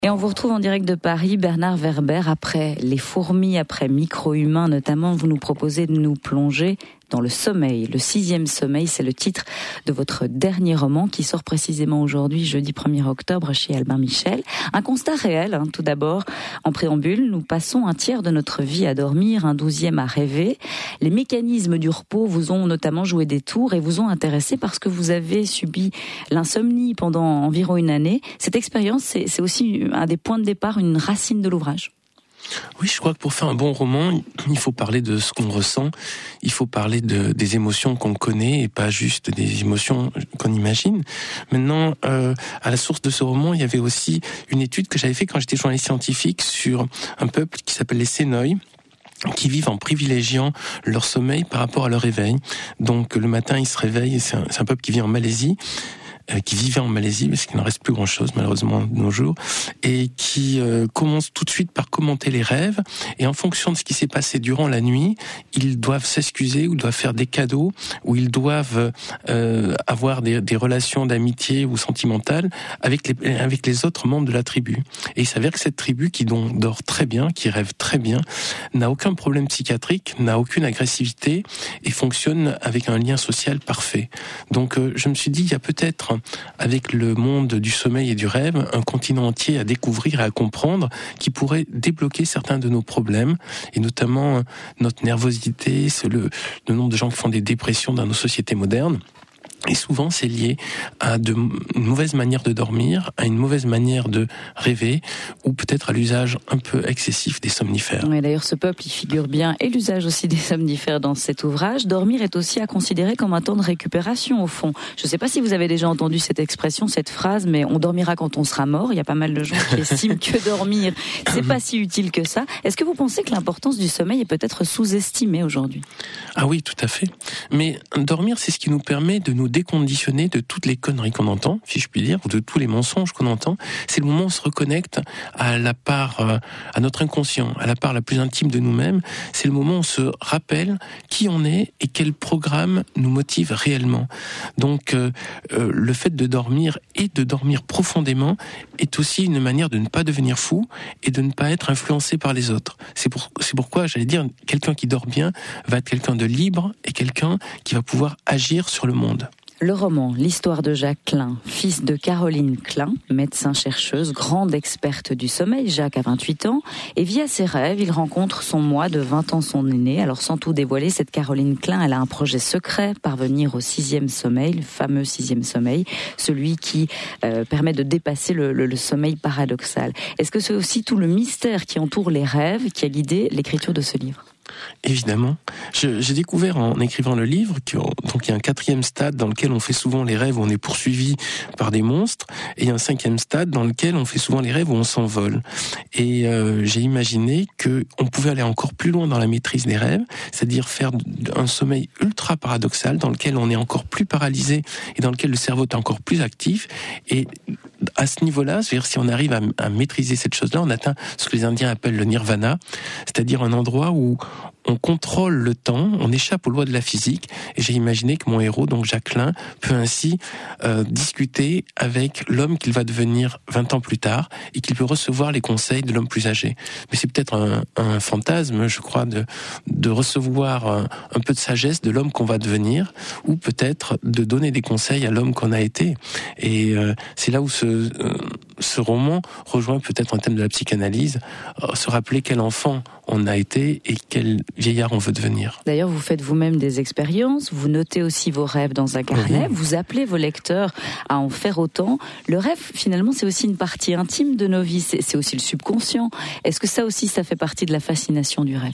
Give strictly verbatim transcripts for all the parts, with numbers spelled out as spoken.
Et on vous retrouve en direct de Paris, Bernard Werber. Après les fourmis, après micro-humains notamment, vous nous proposez de nous plonger dans le sommeil. Le sixième sommeil, c'est le titre de votre dernier roman qui sort précisément aujourd'hui, jeudi premier octobre, chez Albin Michel. Un constat réel, hein, tout d'abord. En préambule, nous passons un tiers de notre vie à dormir, un douzième à rêver. Les mécanismes du repos vous ont notamment joué des tours et vous ont intéressé parce que vous avez subi l'insomnie pendant environ une année. Cette expérience, c'est, c'est aussi un des points de départ, une racine de l'ouvrage. Oui, je crois que pour faire un bon roman, il faut parler de ce qu'on ressent, il faut parler de, des émotions qu'on connaît et pas juste des émotions qu'on imagine. Maintenant, euh, à la source de ce roman, il y avait aussi une étude que j'avais faite quand j'étais journaliste scientifique sur un peuple qui s'appelle les Sénoï, qui vivent en privilégiant leur sommeil par rapport à leur réveil. Donc le matin, ils se réveillent, c'est un, c'est un peuple qui vit en Malaisie, qui vivait en Malaisie, parce qu'il n'en reste plus grand-chose malheureusement de nos jours, et qui euh, commence tout de suite par commenter les rêves, et en fonction de ce qui s'est passé durant la nuit, ils doivent s'excuser, ou doivent faire des cadeaux, ou ils doivent euh, avoir des, des relations d'amitié ou sentimentales avec les, avec les autres membres de la tribu. Et il s'avère que cette tribu, qui donc dort très bien, qui rêve très bien, n'a aucun problème psychiatrique, n'a aucune agressivité, et fonctionne avec un lien social parfait. Donc euh, je me suis dit, il y a peut-être avec le monde du sommeil et du rêve, un continent entier à découvrir et à comprendre qui pourrait débloquer certains de nos problèmes, et notamment notre nervosité, c'est le, le nombre de gens qui font des dépressions dans nos sociétés modernes. Et souvent, c'est lié à de, une mauvaise manière de dormir, à une mauvaise manière de rêver, ou peut-être à l'usage un peu excessif des somnifères. Oui, d'ailleurs, ce peuple, il figure bien, et l'usage aussi des somnifères dans cet ouvrage. Dormir est aussi à considérer comme un temps de récupération, au fond. Je ne sais pas si vous avez déjà entendu cette expression, cette phrase, mais on dormira quand on sera mort. Il y a pas mal de gens qui estiment que dormir, c'est pas si utile que ça. Est-ce que vous pensez que l'importance du sommeil est peut-être sous-estimée aujourd'hui ? Ah oui, tout à fait. Mais dormir, c'est ce qui nous permet de nous déconditionner de toutes les conneries qu'on entend, si je puis dire, ou de tous les mensonges qu'on entend. C'est le moment où on se reconnecte à la part, euh, à notre inconscient, à la part la plus intime de nous-mêmes. C'est le moment où on se rappelle qui on est et quel programme nous motive réellement. Donc, euh, euh, le fait de dormir et de dormir profondément est aussi une manière de ne pas devenir fou et de ne pas être influencé par les autres. C'est pour, c'est pourquoi, j'allais dire, quelqu'un qui dort bien va être quelqu'un de libre et quelqu'un qui va pouvoir agir sur le monde. Le roman, l'histoire de Jacques Klein, fils de Caroline Klein, médecin-chercheuse, grande experte du sommeil. Jacques a vingt-huit ans et via ses rêves, il rencontre son moi de vingt ans, son aîné. Alors sans tout dévoiler, cette Caroline Klein, elle a un projet secret, parvenir au sixième sommeil, le fameux sixième sommeil, celui qui euh, permet de dépasser le, le, le sommeil paradoxal. Est-ce que c'est aussi tout le mystère qui entoure les rêves qui a guidé l'écriture de ce livre ? Évidemment. Je, j'ai découvert en écrivant le livre qu'il donc y a un quatrième stade dans lequel on fait souvent les rêves où on est poursuivi par des monstres, et un cinquième stade dans lequel on fait souvent les rêves où on s'envole. Et euh, j'ai imaginé que on pouvait aller encore plus loin dans la maîtrise des rêves, c'est-à-dire faire un sommeil ultra paradoxal dans lequel on est encore plus paralysé et dans lequel le cerveau est encore plus actif. Et à ce niveau-là, c'est-à-dire si on arrive à, à maîtriser cette chose-là, on atteint ce que les Indiens appellent le nirvana, c'est-à-dire un endroit où on contrôle le temps, on échappe aux lois de la physique, et j'ai imaginé que mon héros, donc Jacques Klein, peut ainsi euh, discuter avec l'homme qu'il va devenir vingt ans plus tard, et qu'il peut recevoir les conseils de l'homme plus âgé. Mais c'est peut-être un, un fantasme, je crois, de, de recevoir un, un peu de sagesse de l'homme qu'on va devenir, ou peut-être de donner des conseils à l'homme qu'on a été. Et euh, c'est là où ce, euh, ce roman rejoint peut-être un thème de la psychanalyse, euh, se rappeler quel enfant on a été et quel vieillard on veut devenir. D'ailleurs, vous faites vous-même des expériences, vous notez aussi vos rêves dans un carnet, mmh. vous appelez vos lecteurs à en faire autant. Le rêve, finalement, c'est aussi une partie intime de nos vies, c'est, c'est aussi le subconscient. Est-ce que ça aussi, ça fait partie de la fascination du rêve ?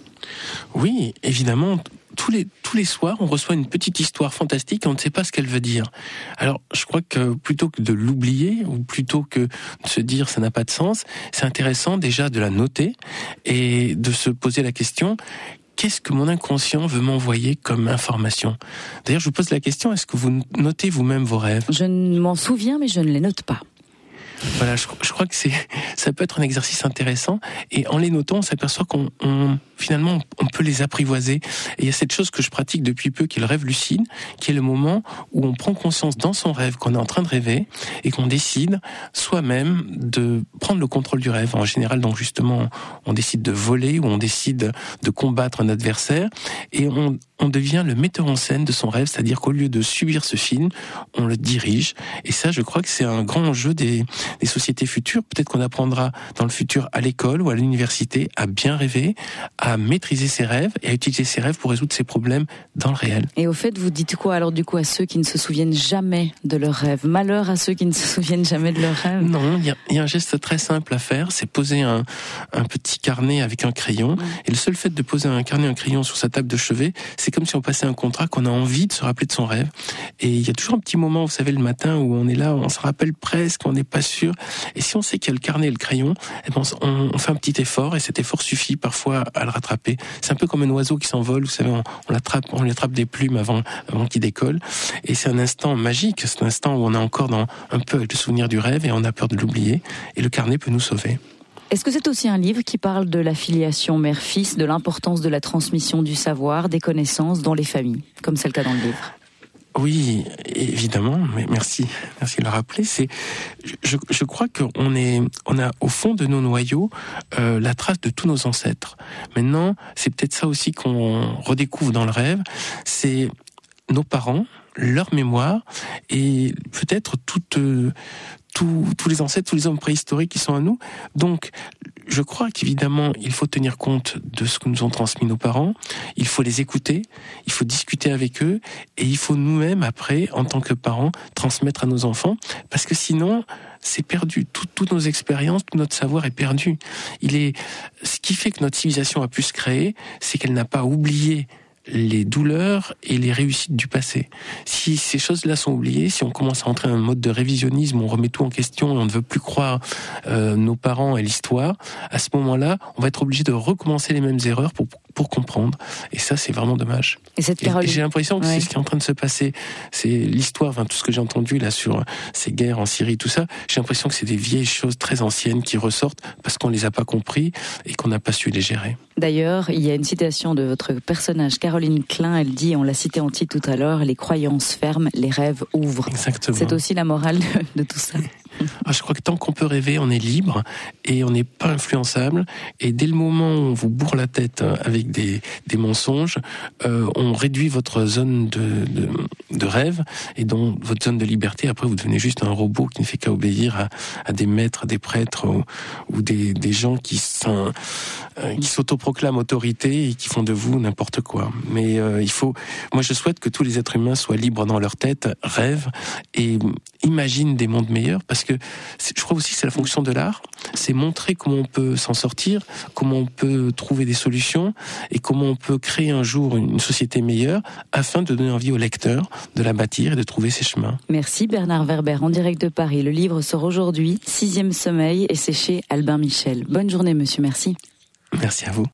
Oui, évidemment. Tous les, tous les soirs, on reçoit une petite histoire fantastique et on ne sait pas ce qu'elle veut dire. Alors, je crois que plutôt que de l'oublier, ou plutôt que de se dire ça n'a pas de sens, c'est intéressant déjà de la noter et de se poser la question, qu'est-ce que mon inconscient veut m'envoyer comme information ? D'ailleurs, je vous pose la question, est-ce que vous notez vous-même vos rêves ? Je m'en souviens, mais je ne les note pas. Voilà, je, je crois que c'est, ça peut être un exercice intéressant. Et en les notant, on s'aperçoit qu'on, on, finalement, on peut les apprivoiser. Et il y a cette chose que je pratique depuis peu, qui est le rêve lucide, qui est le moment où on prend conscience dans son rêve qu'on est en train de rêver et qu'on décide soi-même de prendre le contrôle du rêve. En général, donc justement, on décide de voler ou on décide de combattre un adversaire et on, on devient le metteur en scène de son rêve, c'est-à-dire qu'au lieu de subir ce film, on le dirige. Et ça, je crois que c'est un grand enjeu des, des sociétés futures. Peut-être qu'on apprendra dans le futur à l'école ou à l'université à bien rêver, à maîtriser ses rêves et à utiliser ses rêves pour résoudre ses problèmes dans le réel. Et au fait, vous dites quoi alors du coup à ceux qui ne se souviennent jamais de leurs rêves? Malheur à ceux qui ne se souviennent jamais de leurs rêves. Non, il y, y a un geste très simple à faire, c'est poser un, un petit carnet avec un crayon. Mmh. Et le seul fait de poser un carnet, un crayon sur sa table de chevet, c'est comme si on passait un contrat, qu'on a envie de se rappeler de son rêve. Et il y a toujours un petit moment, vous savez, le matin où on est là, on se rappelle presque, on n'est pas sûr. Et si on sait qu'il y a le carnet et le crayon, eh ben on, on fait un petit effort et cet effort suffit parfois à le rattraper. C'est un peu comme un oiseau qui s'envole, vous savez, on, on l'attrape, on lui attrape des plumes avant, avant qu'il décolle. Et c'est un instant magique, c'est un instant où on est encore dans, un peu avec le souvenir du rêve et on a peur de l'oublier. Et le carnet peut nous sauver. Est-ce que c'est aussi un livre qui parle de la filiation mère-fils, de l'importance de la transmission du savoir, des connaissances dans les familles, comme c'est le cas dans le livre? Oui, évidemment, mais merci, merci de le rappeler. C'est, je, je crois qu'on est, on a au fond de nos noyaux euh, la trace de tous nos ancêtres. Maintenant, c'est peut-être ça aussi qu'on redécouvre dans le rêve, c'est nos parents, leur mémoire et peut-être toute euh, Tous, tous les ancêtres, tous les hommes préhistoriques qui sont à nous. Donc, je crois qu'évidemment, il faut tenir compte de ce que nous ont transmis nos parents. Il faut les écouter, il faut discuter avec eux, et il faut nous-mêmes, après, en tant que parents, transmettre à nos enfants, parce que sinon, c'est perdu. Tout, toutes nos expériences, tout notre savoir est perdu. Il est, ce qui fait que notre civilisation a pu se créer, c'est qu'elle n'a pas oublié les douleurs et les réussites du passé. Si ces choses-là sont oubliées, si on commence à entrer dans un mode de révisionnisme, on remet tout en question et on ne veut plus croire euh, nos parents et l'histoire, à ce moment-là, on va être obligé de recommencer les mêmes erreurs pour pour comprendre. Et ça, c'est vraiment dommage. Et cette Caroline... et j'ai l'impression que ouais. c'est ce qui est en train de se passer. C'est l'histoire, enfin, tout ce que j'ai entendu là sur ces guerres en Syrie, tout ça, j'ai l'impression que c'est des vieilles choses très anciennes qui ressortent parce qu'on les a pas compris et qu'on n'a pas su les gérer. D'ailleurs, il y a une citation de votre personnage, Caroline Klein, elle dit, on l'a cité en titre tout à l'heure, les croyances ferment, les rêves ouvrent. Exactement. C'est aussi la morale de, de tout ça. Ah, je crois que tant qu'on peut rêver, on est libre et on n'est pas influençable. Et dès le moment où on vous bourre la tête avec des, des mensonges, euh, on réduit votre zone de, de, de rêve et donc votre zone de liberté. Après, vous devenez juste un robot qui ne fait qu'à obéir à, à des maîtres, des prêtres ou, ou des, des gens qui, sont, euh, qui s'autoproclament autorité et qui font de vous n'importe quoi. Mais euh, il faut. Moi, je souhaite que tous les êtres humains soient libres dans leur tête, rêvent et imaginent des mondes meilleurs. Parce que je crois aussi que c'est la fonction de l'art, c'est montrer comment on peut s'en sortir, comment on peut trouver des solutions et comment on peut créer un jour une société meilleure afin de donner envie aux lecteurs de la bâtir et de trouver ses chemins. Merci Bernard Werber, en direct de Paris. Le livre sort aujourd'hui, Sixième sommeil, et c'est chez Albin Michel. Bonne journée monsieur, merci. Merci à vous.